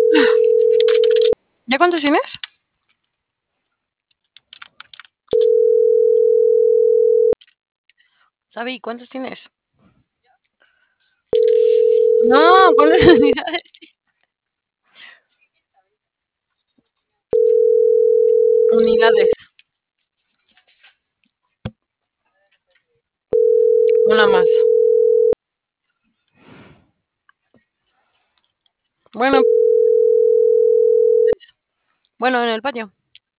¿Ya cuántos tienes? Sabi, ¿cuántos tienes? No, ¿cuántas unidades? Unidades. Una más. Bueno, bueno, en el patio.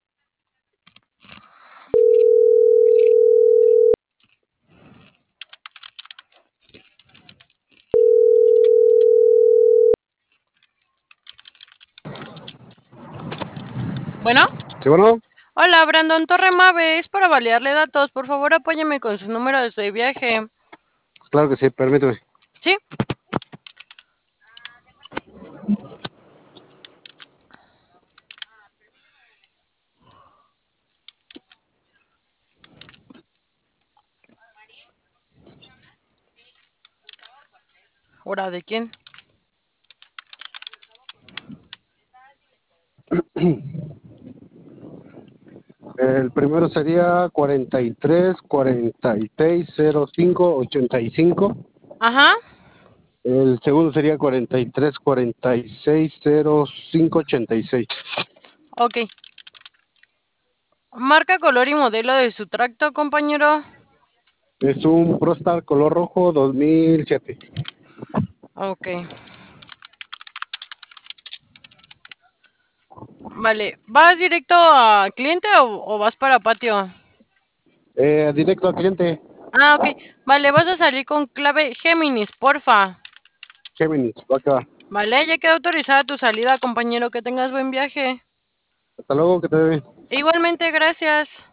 Bueno. Sí, bueno. Hola, Brandon Torre Mave, es para validarle datos. Por favor, apóyame con su número de su viaje. Claro que sí, permíteme. ¿Sí? ¿Hora de quién? El primero sería 43-46-05-85. Ajá. El segundo sería 43-46-05-86. Ok. Marca, color y modelo de su tracto, compañero. Es un Prostar color rojo 2007. Ok. Vale. ¿Vas directo a cliente o vas para patio? Directo al cliente. Ah, ok. Vale, vas a salir con clave Géminis, porfa. Géminis, va acá. Vale, ya quedó autorizada tu salida, compañero. Que tengas buen viaje. Hasta luego, que te ve bien. Igualmente, gracias.